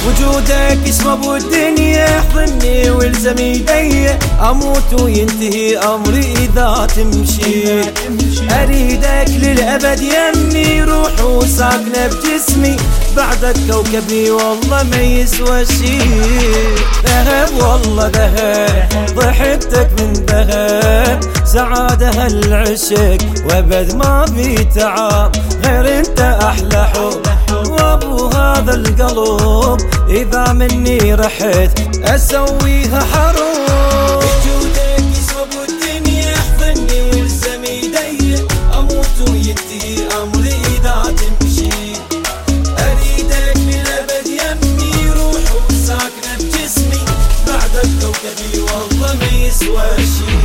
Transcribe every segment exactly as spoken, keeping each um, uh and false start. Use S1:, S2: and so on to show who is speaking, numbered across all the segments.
S1: وجودك اسمه بالدنيا، احضني والزم يدي، اموت وينتهي امري اذا تمشي. اريدك للابد يمي، روح وساكنه بجسمي، بعدك كوكبي والله ما يسوى شي. ذهب والله ذهب، ضحكتك من ذهب، سعادة هالعشق وابد ما في تعب، غير انت احلى حب وابو هذا القلب، اذا مني رحت اسويها حروب. وجودك يسوى بالدنيا، احضني والزم يدي، اموت وينتهي امري اذا تمشي. اريدك للابد يمي، روح وساكنه بجسمي، بعدك كوكبي والله ما يسوى شي.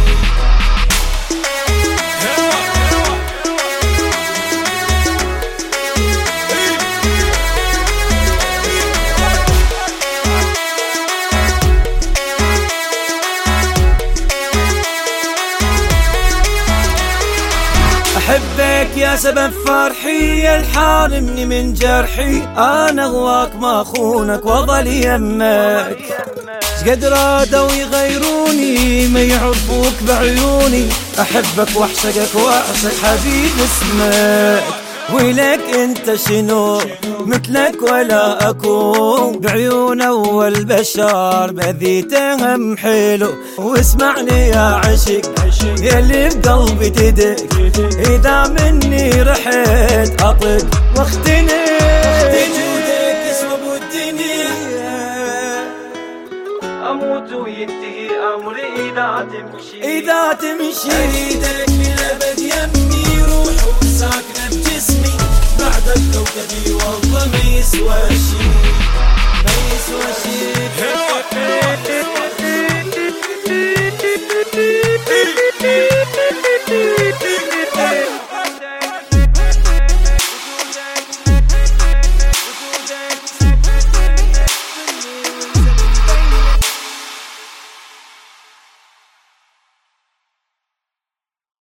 S1: أحبك يا سبب فرحي، الحارمني من جرحي، أنا غواك ما أخونك وظل يمك. شقد رادوا يغيروني ما يعرفوك بعيوني، أحبك واعشقك واعشق حبيب اسمك. ولك انت شنو مثلك ولا اكون، بعيون اول بشر بذيته هم حلو. واسمعني يا عشق يلي بقلبي تدق، اذا مني رحت اطق واختنق. وجودك يسوى بالدنيا، اموت وينتهي امري اذا تمشي. اذا تمشي اريدك